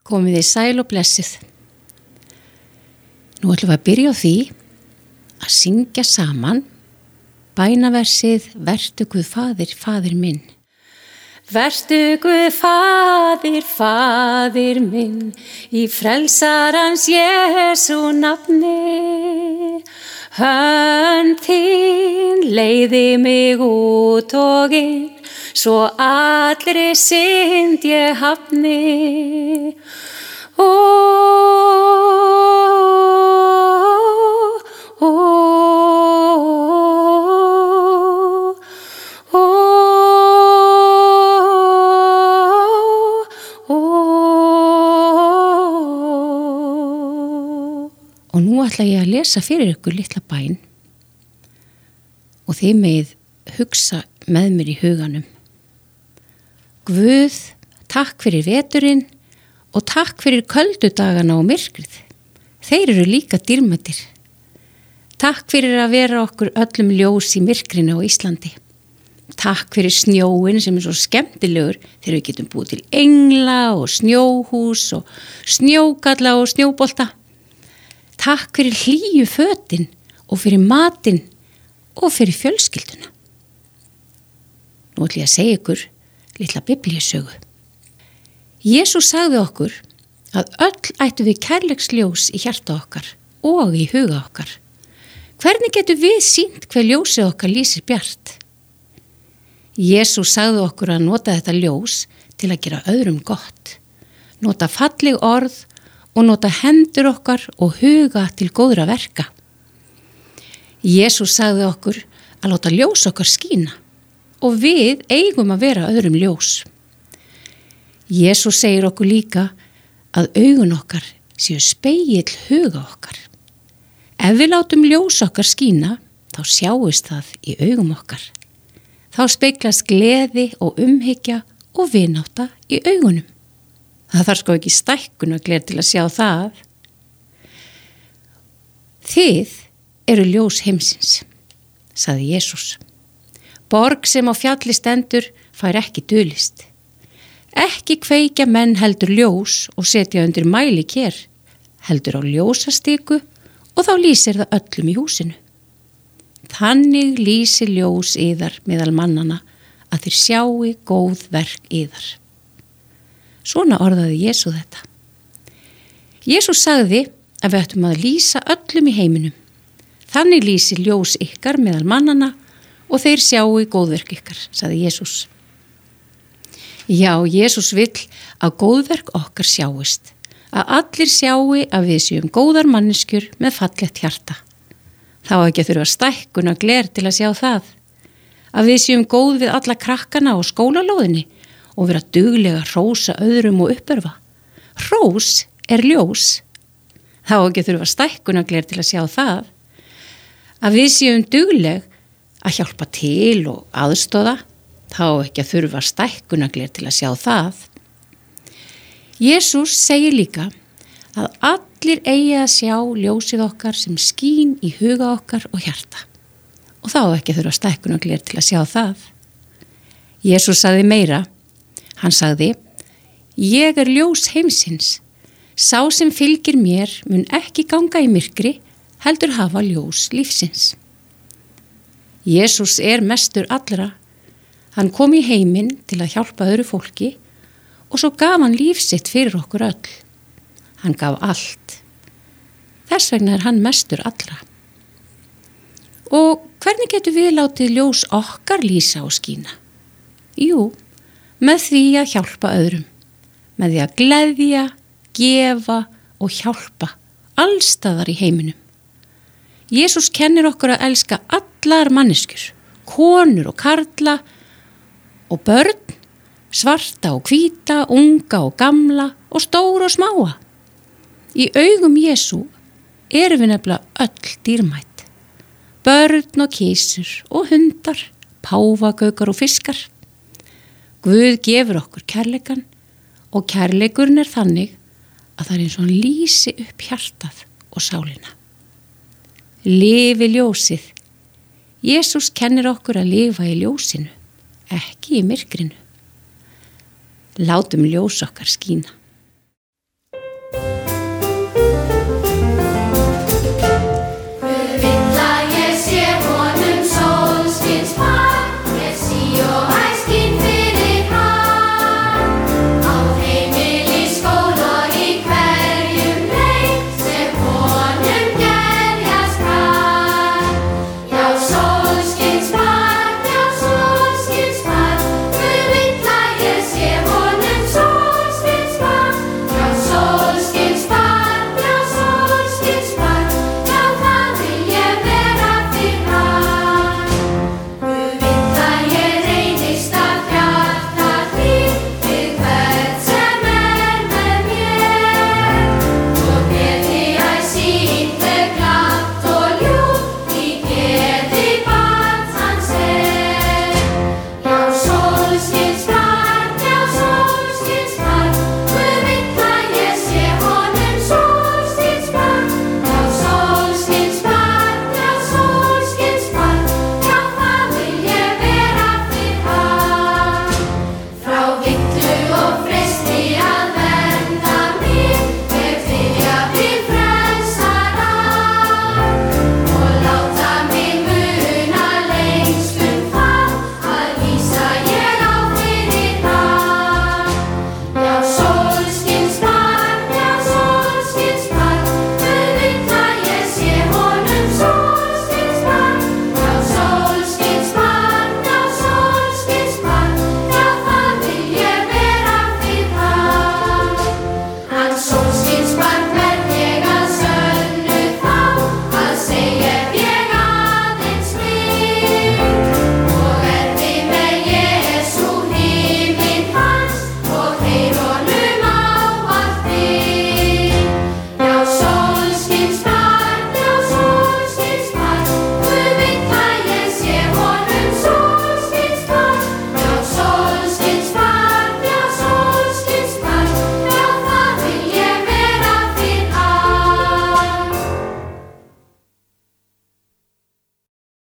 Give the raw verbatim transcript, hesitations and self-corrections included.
Komið þið sæl og blessuð. Nú ætlum við að byrja á því að syngja saman bænaversið Vertu Guð faðir, faðir minn. Vertu Guð faðir, faðir minn, í frelsarans Jesú nafni. Hönd þín leiði mig út og inn, svo allri synd ég hafni. Ó, ó, ó, ó. Og nú ætla ég að lesa fyrir ykkur litla bæn og þið megið hugsa með mér í huganum. Guð, takk fyrir veturinn og takk fyrir köldu dagana og myrkrið. Þeir eru líka dýrmætir. Takk fyrir að vera okkur öllum ljós í myrkrinu á Íslandi. Takk fyrir snjóin sem er svo skemmtilegur þegar við getum búið til engla og snjóhús og snjókalla og snjóbolta. Takk fyrir hlýju fötin og fyrir matinn og fyrir fjölskylduna. Nú ætlum ég að segja ykkur litla biblíusögu. Jesús sagði okkur að öll ættu við kærleiksljós í hjarta okkar og í huga okkar. Hvernig getum við sýnt hver ljósið okkar lýsir bjart? Jesús sagði okkur að nota þetta ljós til að gera öðrum gott, nota falleg orð og nota hendur okkar og huga til góðra verka. Jesús sagði okkur að láta ljós okkar skína og við eigum að vera öðrum ljós. Jesús segir okkur líka að augun okkar séu spegill huga okkar. Ef við látum ljós okkar skína, þá sjáist það í augum okkar. Þá speglast gleði og umhyggja og vinátta í augunum. Það þarf sko ekki stækkunargler til að sjá það. Þið eru ljós heimsins, sagði Jesús. Borg sem á fjalli stendur fær ekki dulist. Ekki kveikja menn heldur ljós og setja undir mæli kér, heldur á ljósastiku og þá lýsir það öllum í húsinu. Þannig lýsir ljós yðar meðal mannana að þeir sjái góð verk yðar. Svona orðaði Jesú þetta. Jesús sagði að við ættum að lýsa öllum í heiminum. Þannig lýsir ljós ykkar meðal mannana og þeir sjáu góðverk ykkar, sagði Jesús. Já, Jesús vill að góðverk okkar sjáist, að allir sjáu að við séum góðar manneskjur með fallegt hjarta. Þá ekki að þurfa stækkunargler til að sjá það, að við séum góð við alla krakkana á skólalóðinni og vera duglega að hrósa öðrum og uppörfa. Hrós er ljós. Þá ekki að þurfa stækkunargler til að sjá það, að við séum dugleg að hjálpa til og aðstoða, þá ekki að þurfa stækkunargler til að sjá það. Jesús segir líka að allir eigi að sjá ljósið okkar sem skín í huga okkar og hjarta. Og þá ekki að þurfa stækkunargler til að sjá það. Jesús sagði meira. Hann sagði, ég er ljós heimsins. Sá sem fylgir mér mun ekki ganga í myrkri, heldur hafa ljós lífsins. Jesús er mestur allra. Hann kom í heiminn til að hjálpa öðru fólki og svo gaf hann líf sitt fyrir okkur öll. Hann gaf allt. Þess vegna er hann mestur allra. Og hvernig getum við látið ljós okkar lýsa og skína? Jú, með því að hjálpa öðrum. Með því að gleðja, gefa og hjálpa allstaðar í heiminum. Jesús kennir okkur að elska allar manneskjur, konur og karla og börn, svarta og hvíta, unga og gamla og stóra og smáa. Í augum Jesú erum við nefnilega öll dýrmætt. Börn og kísur og hundar, páfagaukar og fiskar. Guð gefur okkur kærleikan og kærleikurinn er þannig að það er eins og hann lýsi upp hjartað og sálina. Lifi ljósið. Jesús kennir okkur að lifa í ljósinu, ekki í myrkrinu. Látum ljós okkar skína.